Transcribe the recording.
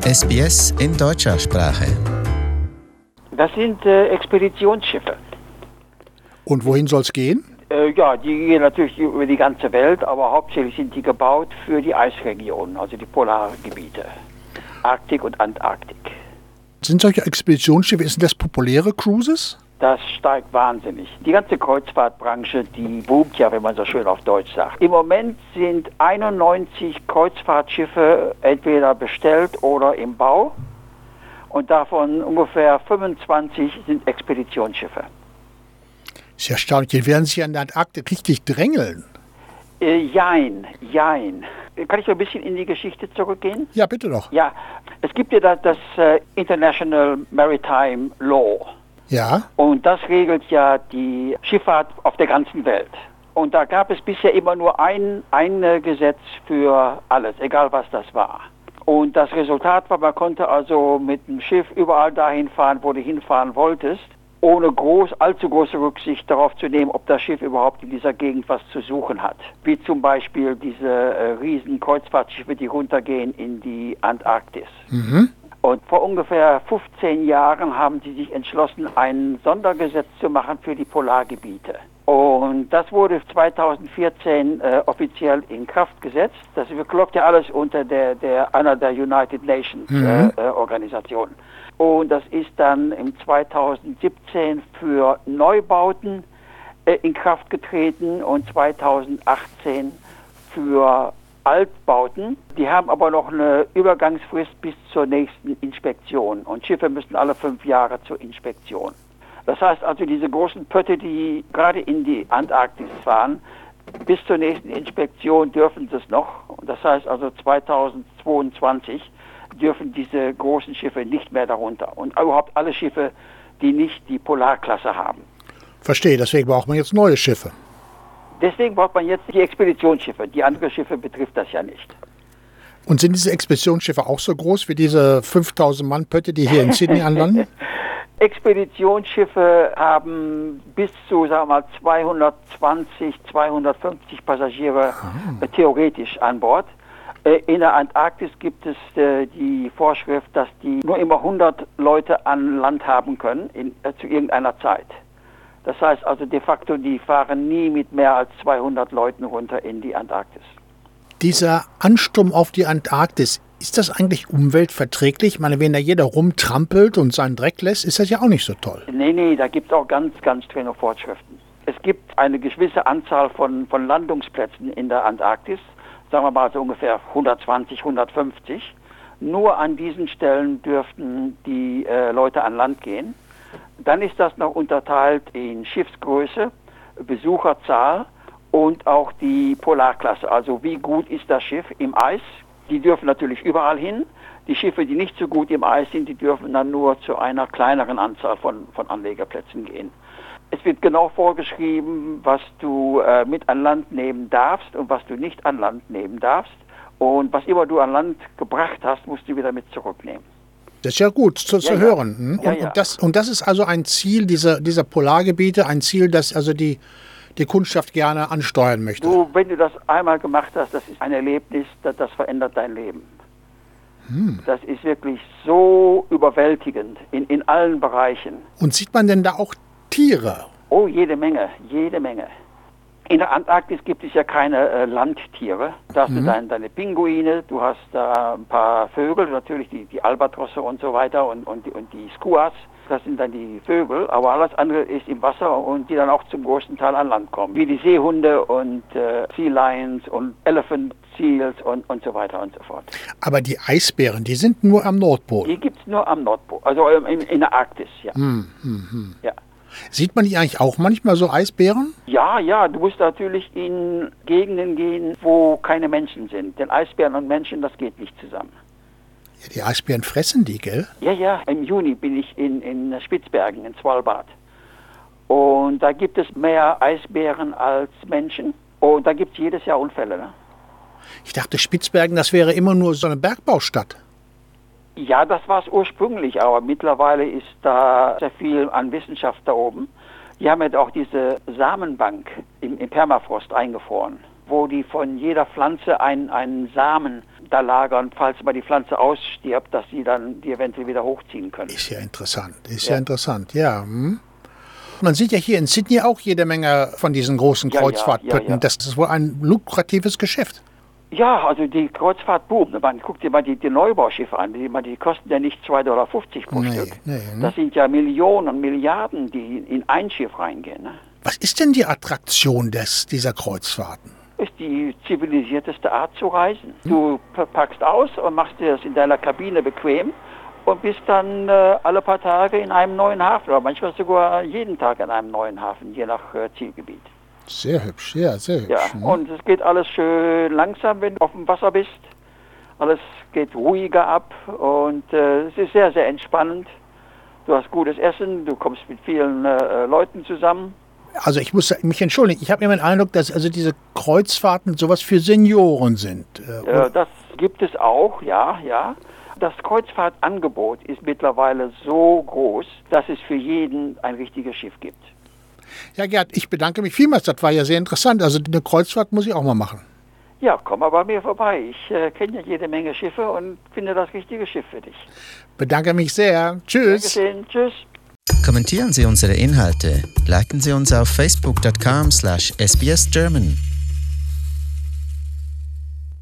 SBS in deutscher Sprache. Das sind Expeditionsschiffe. Und wohin soll es gehen? Die gehen natürlich über die ganze Welt, aber hauptsächlich sind die gebaut für die Eisregionen, also die Polargebiete, Arktik und Antarktik. Sind solche Expeditionsschiffe, sind das populäre Cruises? Das steigt wahnsinnig. Die ganze Kreuzfahrtbranche, die boomt ja, wenn man so schön auf Deutsch sagt. Im Moment sind 91 Kreuzfahrtschiffe entweder bestellt oder im Bau und davon ungefähr 25 sind Expeditionsschiffe. Ist ja erstaunlich, die werden sich an der Antarktik richtig drängeln. Jein. Kann ich so ein bisschen in die Geschichte zurückgehen? Ja, bitte doch. Ja, es gibt ja das International Maritime Law. Ja? Und das regelt ja die Schifffahrt auf der ganzen Welt. Und da gab es bisher immer nur ein Gesetz für alles, egal was das war. Und das Resultat war, man konnte also mit dem Schiff überall dahin fahren, wo du hinfahren wolltest, ohne allzu große Rücksicht darauf zu nehmen, ob das Schiff überhaupt in dieser Gegend was zu suchen hat. Wie zum Beispiel diese riesen Kreuzfahrtschiffe, die runtergehen in die Antarktis. Mhm. Und vor ungefähr 15 Jahren haben sie sich entschlossen, ein Sondergesetz zu machen für die Polargebiete. Und das wurde 2014 offiziell in Kraft gesetzt. Das läuft ja alles unter einer der United Nations Organisationen. Und das ist dann im 2017 für Neubauten in Kraft getreten und 2018 für Altbauten. Die haben aber noch eine Übergangsfrist bis zur nächsten Inspektion. Und Schiffe müssen alle 5 Jahre zur Inspektion. Das heißt also, diese großen Pötte, die gerade in die Antarktis fahren, bis zur nächsten Inspektion dürfen sie es noch. Und das heißt also 2022 dürfen diese großen Schiffe nicht mehr darunter. Und überhaupt alle Schiffe, die nicht die Polarklasse haben. Verstehe, deswegen braucht man jetzt neue Schiffe. Deswegen braucht man jetzt die Expeditionsschiffe. Die anderen Schiffe betrifft das ja nicht. Und sind diese Expeditionsschiffe auch so groß wie diese 5000-Mann-Pötte, die hier in Sydney anlanden? Expeditionsschiffe haben bis zu, sagen wir mal, 220, 250 Passagiere theoretisch an Bord. In der Antarktis gibt es die Vorschrift, dass die nur immer 100 Leute an Land haben können zu irgendeiner Zeit. Das heißt also de facto, die fahren nie mit mehr als 200 Leuten runter in die Antarktis. Dieser Ansturm auf die Antarktis, ist das eigentlich umweltverträglich? Ich meine, wenn da jeder rumtrampelt und seinen Dreck lässt, ist das ja auch nicht so toll. Nee, da gibt es auch ganz, ganz strenge Vorschriften. Es gibt eine gewisse Anzahl von Landungsplätzen in der Antarktis, sagen wir mal so ungefähr 120, 150. Nur an diesen Stellen dürften die Leute an Land gehen. Dann ist das noch unterteilt in Schiffsgröße, Besucherzahl und auch die Polarklasse. Also wie gut ist das Schiff im Eis? Die dürfen natürlich überall hin. Die Schiffe, die nicht so gut im Eis sind, die dürfen dann nur zu einer kleineren Anzahl von Anlegerplätzen gehen. Es wird genau vorgeschrieben, was du mit an Land nehmen darfst und was du nicht an Land nehmen darfst. Und was immer du an Land gebracht hast, musst du wieder mit zurücknehmen. Das ist ja gut zu hören. Ja. Und das ist also ein Ziel dieser Polargebiete, ein Ziel, das also die Kundschaft gerne ansteuern möchte. Wenn du das einmal gemacht hast, das ist ein Erlebnis, das verändert dein Leben. Das ist wirklich so überwältigend in allen Bereichen. Und sieht man denn da auch Tiere? Oh, jede Menge. In der Antarktis gibt es ja keine Landtiere. Da hast du deine Pinguine, du hast da ein paar Vögel, natürlich die Albatrosse und so weiter und die Skuas. Das sind dann die Vögel, aber alles andere ist im Wasser und die dann auch zum großen Teil an Land kommen. Wie die Seehunde und Sea Lions und Elephant Seals und so weiter und so fort. Aber die Eisbären, die sind nur am Nordpol? Die gibt es nur am Nordpol, also in der Arktis, ja. Ja. Sieht man die eigentlich auch manchmal, so Eisbären? Ja, du musst natürlich in Gegenden gehen, wo keine Menschen sind. Denn Eisbären und Menschen, das geht nicht zusammen. Ja, die Eisbären fressen die, gell? Ja, im Juni bin ich in Spitzbergen, in Svalbard. Und da gibt es mehr Eisbären als Menschen. Und da gibt es jedes Jahr Unfälle. Ne? Ich dachte, Spitzbergen, das wäre immer nur so eine Bergbaustadt. Ja, das war es ursprünglich, aber mittlerweile ist da sehr viel an Wissenschaft da oben. Die haben jetzt auch diese Samenbank im Permafrost eingefroren, wo die von jeder Pflanze einen Samen da lagern, falls mal die Pflanze ausstirbt, dass sie dann die eventuell wieder hochziehen können. Ist ja interessant, ja. Hm. Man sieht ja hier in Sydney auch jede Menge von diesen großen Kreuzfahrtpötten. Ja. Das ist wohl ein lukratives Geschäft. Ja, also die Kreuzfahrt boomt. Man guckt sich mal die Neubauschiffe an. Die kosten ja nicht $2,50 pro Stück. Das sind ja Millionen, Milliarden, die in ein Schiff reingehen. Ne? Was ist denn die Attraktion dieser Kreuzfahrten? Ist die zivilisierteste Art zu reisen. Du packst aus und machst dir das in deiner Kabine bequem und bist dann alle paar Tage in einem neuen Hafen oder manchmal sogar jeden Tag in einem neuen Hafen, je nach Zielgebiet. Sehr hübsch, ja, sehr hübsch. Ja, und es geht alles schön langsam, wenn du auf dem Wasser bist. Alles geht ruhiger ab und es ist sehr, sehr entspannend. Du hast gutes Essen, du kommst mit vielen Leuten zusammen. Also ich muss mich entschuldigen, ich habe immer den Eindruck, dass also diese Kreuzfahrten sowas für Senioren sind. Das gibt es auch, ja. Das Kreuzfahrtangebot ist mittlerweile so groß, dass es für jeden ein richtiges Schiff gibt. Ja, Gerd, ich bedanke mich vielmals. Das war ja sehr interessant. Also eine Kreuzfahrt muss ich auch mal machen. Ja, komm mal bei mir vorbei. Ich kenne ja jede Menge Schiffe und finde das richtige Schiff für dich. Bedanke mich sehr. Tschüss. Dankeschön. Tschüss. Kommentieren Sie unsere Inhalte. Liken Sie uns auf facebook.com/sbsgerman.